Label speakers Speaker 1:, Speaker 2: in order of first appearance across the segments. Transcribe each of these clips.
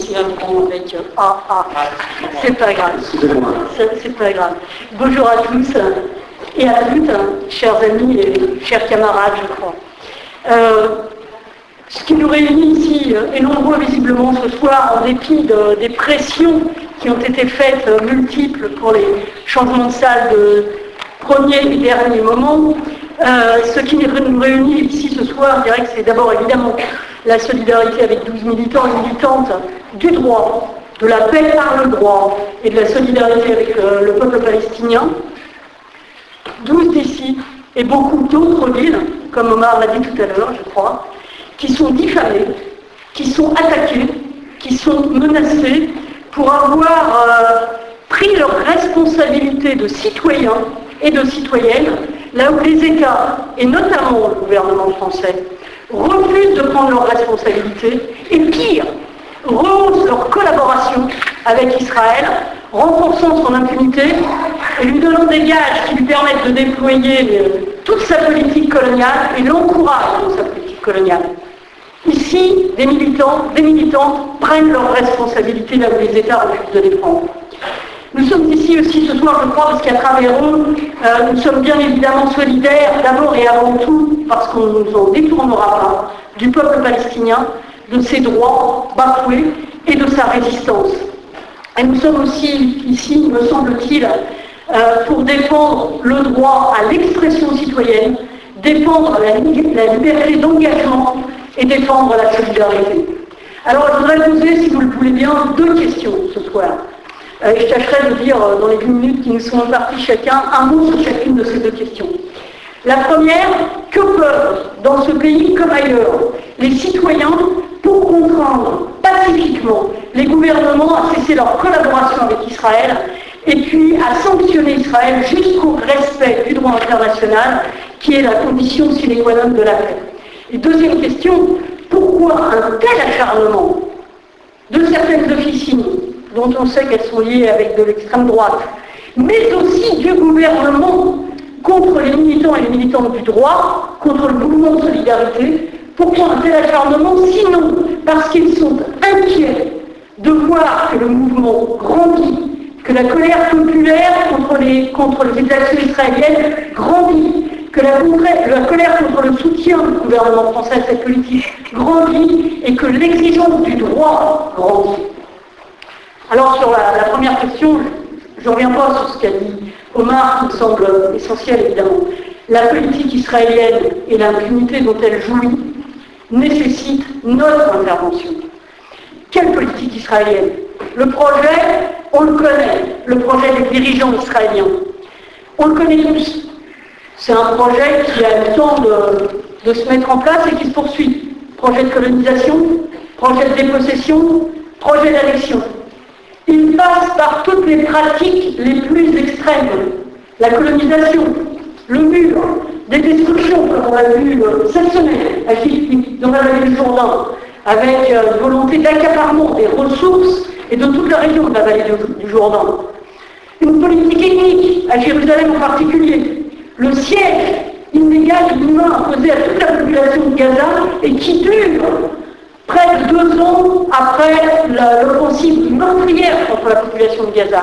Speaker 1: aussi un nom avec c'est pas grave. C'est pas grave. Bonjour à tous et à toutes, chers amis et chers camarades, je crois. Ce qui nous réunit ici est nombreux visiblement ce soir, en dépit des pressions qui ont été faites multiples pour les changements de salle de premier et dernier moment. Ce qui nous réunit ici ce soir, je dirais que c'est d'abord évidemment la solidarité avec 12 militants et militantes du droit, de la paix par le droit et de la solidarité avec le peuple palestinien. 12 d'ici et beaucoup d'autres villes, comme Omar l'a dit tout à l'heure, je crois, qui sont diffamées, qui sont attaquées, qui sont menacées pour avoir pris leurs responsabilités de citoyens et de citoyennes, là où les États, et notamment le gouvernement français, refusent de prendre leurs responsabilités et pire, rehaussent leur collaboration avec Israël, renforçant son impunité et lui donnant des gages qui lui permettent de déployer toute sa politique coloniale et l'encouragent dans sa politique coloniale. Ici, des militants, des militantes prennent leurs responsabilités là où les États refusent de les prendre. Nous sommes ici aussi ce soir, je crois, parce qu'à travers eux, nous sommes bien évidemment solidaires, d'abord et avant tout, parce qu'on ne nous en détournera pas, du peuple palestinien, de ses droits bafoués et de sa résistance. Et nous sommes aussi ici, me semble-t-il, pour défendre le droit à l'expression citoyenne, défendre la liberté d'engagement et défendre la solidarité. Alors je voudrais poser, si vous le voulez bien, deux questions ce soir. Et je tâcherai de dire dans les 10 minutes qui nous sont imparties chacun un mot sur chacune de ces deux questions. La première, que peuvent, dans ce pays comme ailleurs, les citoyens pour contraindre pacifiquement les gouvernements à cesser leur collaboration avec Israël et puis à sanctionner Israël jusqu'au respect du droit international qui est la condition sine qua non de la paix. Et deuxième question, pourquoi un tel acharnement de certaines officines dont on sait qu'elles sont liées avec de l'extrême droite, mais aussi du gouvernement contre les militants et les militantes du droit, contre le mouvement de solidarité. Pourquoi un tel acharnement? Sinon parce qu'ils sont inquiets de voir que le mouvement grandit, que la colère populaire contre les exactions israéliennes grandit, que la colère contre le soutien du gouvernement français à cette politique grandit et que l'exigence du droit grandit. Alors sur la première question, je ne reviens pas sur ce qu'a dit Omar, qui me semble essentiel évidemment. La politique israélienne et l'impunité dont elle jouit nécessitent notre intervention. Quelle politique israélienne? Le projet, on le connaît, le projet des dirigeants israéliens. On le connaît tous. C'est un projet qui a le temps de se mettre en place et qui se poursuit. Projet de colonisation, projet de dépossession, projet d'annexion. Il passe par toutes les pratiques les plus extrêmes. La colonisation, le mur, des destructions, comme on a vu cette semaine à Philippines, dans la vallée du Jourdain, avec volonté d'accaparement des ressources et de toute la région de la vallée du Jourdain. Une politique ethnique, à Jérusalem en particulier. Le siège illégal et inhumain imposé à toute la population de Gaza et qui dure près de 2 ans après l'offensive meurtrière contre la population de Gaza.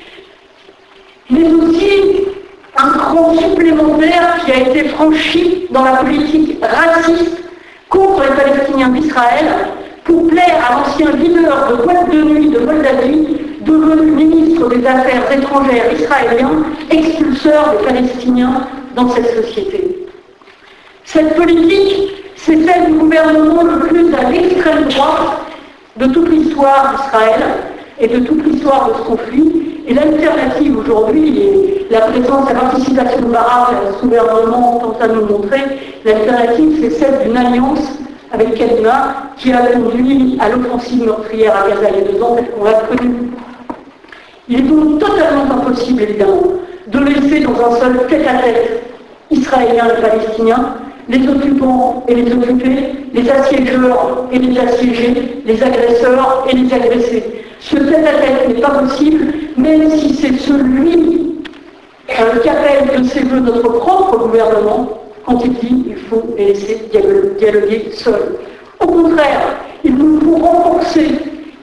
Speaker 1: Mais aussi un cran supplémentaire qui a été franchi dans la politique raciste contre les Palestiniens d'Israël pour plaire à l'ancien leader de boîte de nuit de Moldavie, devenu ministre des Affaires étrangères israélien, expulseur des Palestiniens dans cette société. Cette politique, c'est celle du gouvernement le plus à l'extrême droite de toute l'histoire d'Israël et de toute l'histoire de ce conflit. Et l'alternative aujourd'hui, et la présence, la participation de Barak à ce gouvernement tente à nous montrer, l'alternative c'est celle d'une alliance avec Kadima qui a conduit à l'offensive meurtrière à Gaza il y a 2 ans, telle qu'on l'a connue. Il est donc totalement impossible, évidemment, de laisser dans un seul tête-à-tête israélien et palestinien les occupants et les occupés, les assiégeurs et les assiégés, les agresseurs et les agressés. Ce tête-à-tête n'est pas possible, même si c'est celui qu'appelle de ses voeux notre propre gouvernement quand il dit qu'il faut les laisser dialoguer seuls. Au contraire, il nous faut renforcer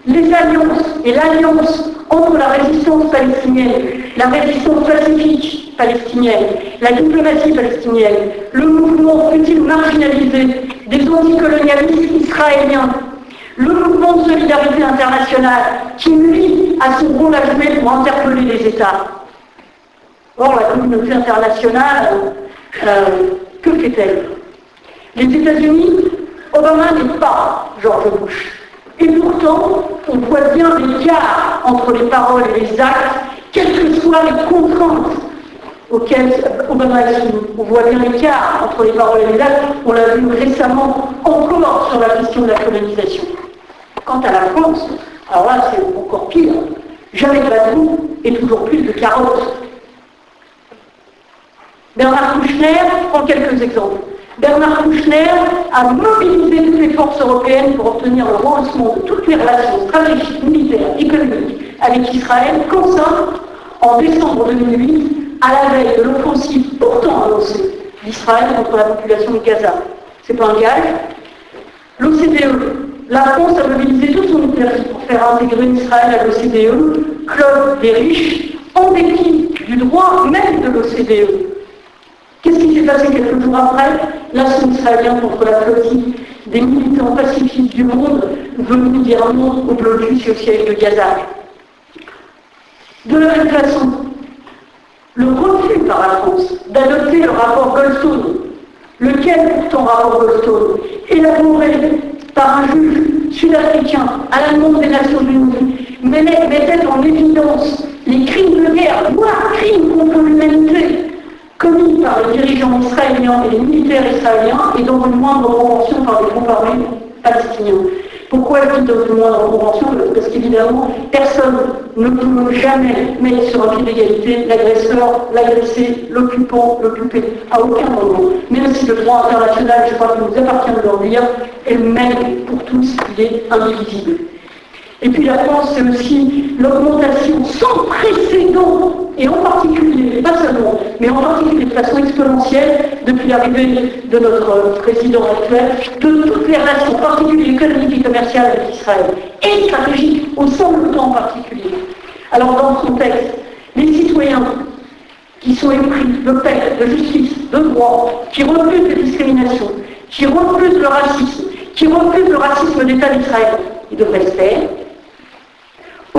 Speaker 1: les alliances et l'alliance entre la résistance palestinienne, la résistance pacifique palestinienne, la diplomatie palestinienne, le mouvement fut-il marginalisé des anticolonialistes israéliens, le mouvement de solidarité internationale qui nuit à son rôle à jouer pour interpeller les États. Or, la communauté internationale, que fait-elle? Les États-Unis, Obama n'est pas George Bush. Et pourtant, on voit bien l'écart entre les paroles et les actes, quelles que soient les contraintes auxquelles Obama est soumis. On voit bien l'écart entre les paroles et les actes. On l'a vu récemment encore sur la question de la colonisation. Quant à la France, alors là, c'est encore pire. Jamais de bâton et toujours plus de carottes. Bernard Kouchner prend quelques exemples. Bernard Kouchner a mobilisé toutes les forces européennes pour obtenir le rehaussement de toutes les relations stratégiques, militaires, économiques avec Israël, comme ça, en décembre 2008, à la veille de l'offensive pourtant annoncée d'Israël contre la population de Gaza. C'est pas un gage. L'OCDE, la France a mobilisé toute son énergie pour faire intégrer Israël à l'OCDE, club des riches, en dépit du droit même de l'OCDE. Qu'est-ce qui s'est passé quelques jours après? L'assaut israélien contre la flottille des militants pacifiques du monde venus dire non au blocus et au siège de Gaza. De la même façon, le refus par la France d'adopter le rapport Goldstone, lequel pourtant rapport Goldstone, élaboré par un juge sud-africain à la demande des Nations Unies, mettait en évidence les crimes de guerre, voire crimes contre l'humanité, commis par les dirigeants israéliens et les militaires israéliens et dans une moindre proportion par les comparés palestiniens. Pourquoi je dis dans une moindre proportion? Parce qu'évidemment, personne ne peut jamais mettre sur un pied d'égalité l'agresseur, l'agressé, l'occupant, l'occupé, à aucun moment. Même si le droit international, je crois qu'il nous appartient de leur dire, est le même pour tous, il est indivisible. Et puis la France, c'est aussi l'augmentation sans précédent, et en particulier, pas seulement, mais en particulier de façon exponentielle, depuis l'arrivée de notre président actuel, de toutes les relations, en particulier économiques et commerciales avec Israël, et stratégiques au sein de l'OTAN en particulier. Alors dans ce contexte, les citoyens qui sont épris de paix, de justice, de droit, qui refusent les discriminations, qui refusent le racisme, qui refusent le racisme d'État d'Israël, ils devraient se taire. Au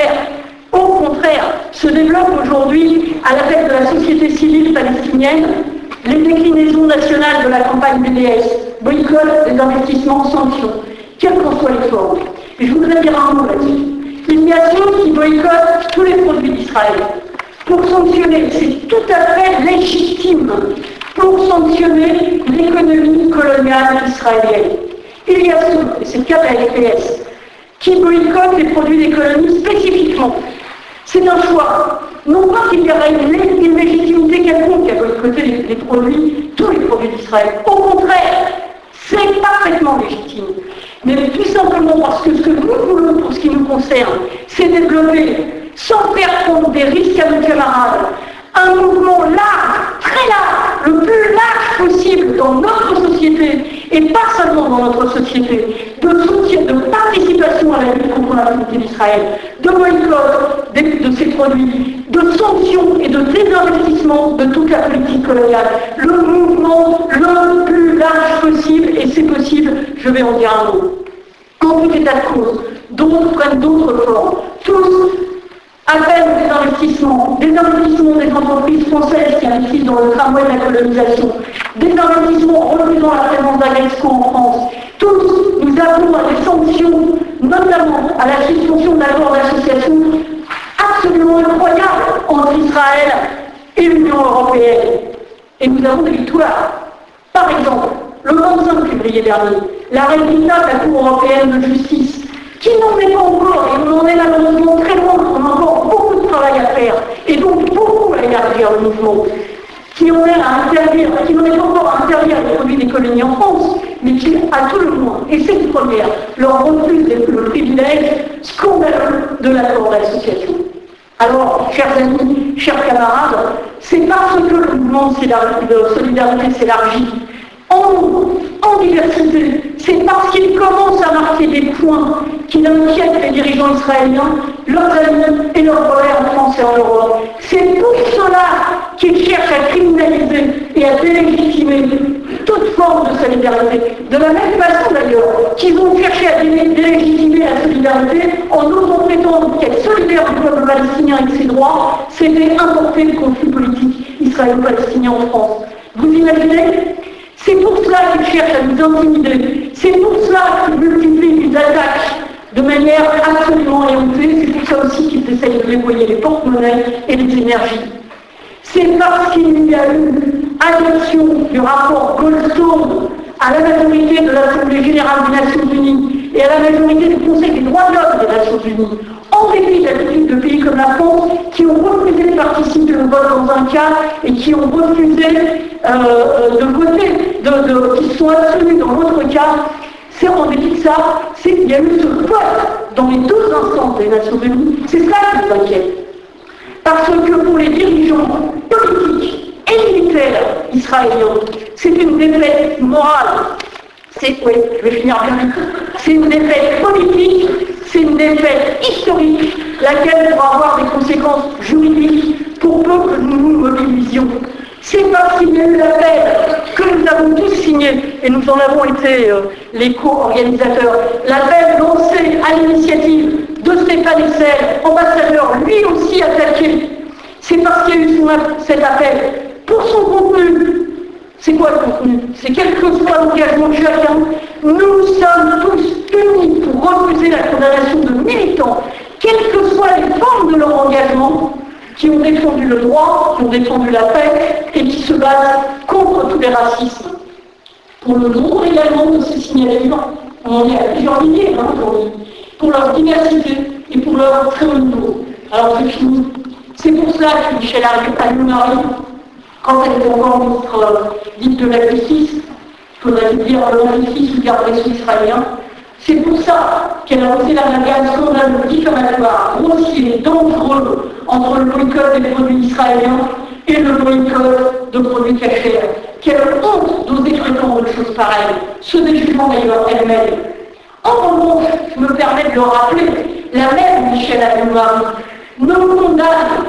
Speaker 1: contraire, se développe aujourd'hui, à la tête de la société civile palestinienne, les déclinaisons nationales de la campagne BDS, boycott des investissements, sanctions, quelles qu'en soient les formes. Et je voudrais dire un mot là-dessus. Il y a ceux qui boycottent tous les produits d'Israël. Pour sanctionner, c'est tout à fait légitime, pour sanctionner l'économie coloniale israélienne. Il y a ceux, et c'est le cas de la FPS, qui boycottent les produits d'économie spécifiquement. C'est un choix. Non pas qu'il y aurait une légitimité quelconque à boycotter les produits, tous les produits d'Israël. Au contraire, c'est parfaitement légitime. Mais tout simplement parce que ce que nous voulons pour ce qui nous concerne, c'est développer, sans faire prendre des risques à nos camarades, un mouvement large, très large, le plus large possible dans notre société, et pas seulement dans notre société, de soutien, de participation à la lutte contre la volonté d'Israël, de boycott de ces produits, de sanctions et de désinvestissement de toute la politique coloniale. Le mouvement le plus large possible, et c'est possible, je vais en dire un mot. En tout état de cause, d'autres prennent d'autres formes. Tous appellent des investissements des entreprises françaises qui investissent dans le tramway de la colonisation, des investissements refusant la présence d'Agrexco en France. Tous nous appelons à des sanctions, notamment à la suspension d'accords d'association absolument incroyables entre Israël et l'Union européenne. Et nous avons des victoires. Par exemple, le 25 février dernier, l'arrêt de la Cour européenne de justice, qui n'en est pas encore, et on en est malheureusement très loin, on a encore beaucoup de travail à faire, et donc beaucoup à élargir le mouvement, qui en est à interdire, qui n'en est pas encore à interdire les produits des colonies en France, mais qui, à tout le moins, et c'est une première, leur refuse le privilège scandaleux de l'accord d'association. Alors, chers amis, chers camarades, c'est parce que le mouvement de solidarité s'élargit en diversité. C'est parce qu'il commence à marquer des points qui inquiètent les dirigeants israéliens, leurs amis et leurs frères en France et en Europe. C'est pour cela qu'ils cherchent à criminaliser et à délégitimer toute forme de solidarité. De la même façon d'ailleurs qu'ils vont chercher à délégitimer la solidarité en osant prétendre qu'être solidaire du peuple palestinien et de ses droits, c'était importer le conflit politique israélo-palestinien en France. Vous imaginez? C'est pour cela qu'ils cherchent à nous intimider. C'est pour cela qu'ils multiplient les attaques de manière absolument éhontée. C'est pour ça aussi qu'ils essayent de déployer les porte-monnaies et les énergies. C'est parce qu'il y a eu adoption du rapport Goldstone à la majorité de l'Assemblée générale des Nations Unies et à la majorité du Conseil des droits de l'homme des Nations Unies, en dépit de l'attitude de pays comme la France, qui ont refusé de participer au vote dans un cas et qui ont refusé de voter, qui sont absolus dans l'autre cas. C'est en dépit de ça, il y a eu ce vote dans les deux instances des Nations Unies. C'est ça qui nous inquiète. Parce que pour les dirigeants politiques et militaires israéliens, c'est une défaite morale. Oui, je vais finir bien. C'est une défaite politique, c'est une défaite historique, laquelle pourra avoir des conséquences juridiques pour peu que nous nous mobilisions. C'est parce qu'il y a eu l'appel que nous avons tous signé, et nous en avons été les co-organisateurs, l'appel lancé à l'initiative de Stéphane Hessel, ambassadeur, lui aussi attaqué. C'est parce qu'il y a eu cet appel. Pour son contenu, c'est quoi le contenu? C'est quel que soit l'engagement de chacun, nous sommes tous unis pour refuser la condamnation de militants, quelles que soient les formes de leur engagement, qui ont défendu le droit, qui ont défendu la paix et qui se battent contre tous les racismes. Pour le nombre également de ces signatures, on en est à plusieurs milliers aujourd'hui, pour leur diversité et pour leur très haut niveau. Alors je finis. C'est pour cela que Michel Alliot-Marie, quand elle était encore ministre de la Justice, il faudrait dire de la Justice ou garde des Sceaux israélien, c'est pour ça qu'elle a osé l'amalgame scandaleux, diffamatoire, grossier, dangereux entre le boycott des produits israéliens et le boycott de produits cachés. Quelle honte d'oser prétendre des choses pareilles, ce déjugement d'ailleurs elle-même. En revanche, je me permets de le rappeler, la même Michel Alliot-Marie ne condamne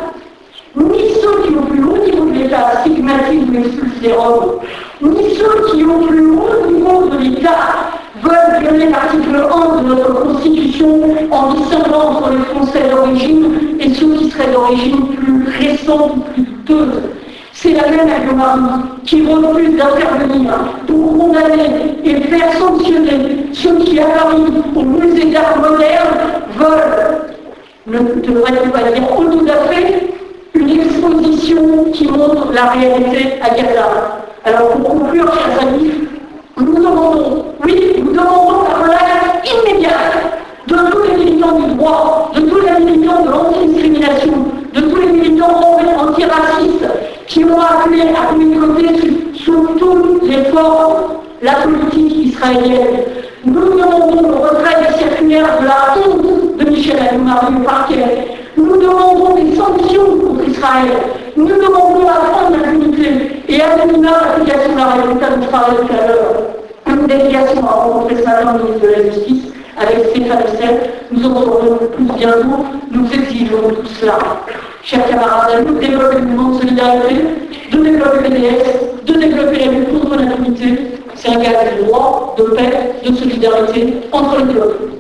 Speaker 1: ni ceux qui, au plus haut niveau de l'État, stigmatisent ou expulsent les Roms, ni ceux qui, au plus haut niveau de l'État, veulent violer l'article 1 de notre Constitution en distinguant entre les Français d'origine et ceux qui seraient d'origine plus récente ou plus douteuse. C'est la même Alliot-Marie qui refuse d'intervenir pour condamner et faire sanctionner ceux qui, à Paris, au musée d'art moderne, veulent, ne devrait-on pas dire tout à fait, une exposition qui montre la réalité à Gaza. Alors pour conclure, chers amis, nous demandons la relâche immédiate de tous les militants du droit, de tous les militants de l'antidiscrimination, de tous les militants antiracistes qui ont appelé à communiquer sous toutes les formes la politique israélienne. Nous demandons le retrait des circulaires de la honte de Michel Alliot-Marie au parquet. Nous demandons des sanctions contre Israël. Nous demandons la fin de l'impunité et à minima l'application de la réalité dont je parlais tout à l'heure. Une délégation a rencontré ce matin le ministre de la Justice avec Stéphane Hessel. Nous en saurons plus bientôt. Nous exigeons tout cela. Chers camarades, de développer le mouvement de solidarité, de développer le BDS, de développer la lutte contre l'impunité. C'est un gage de droit, de paix, de solidarité entre les peuples.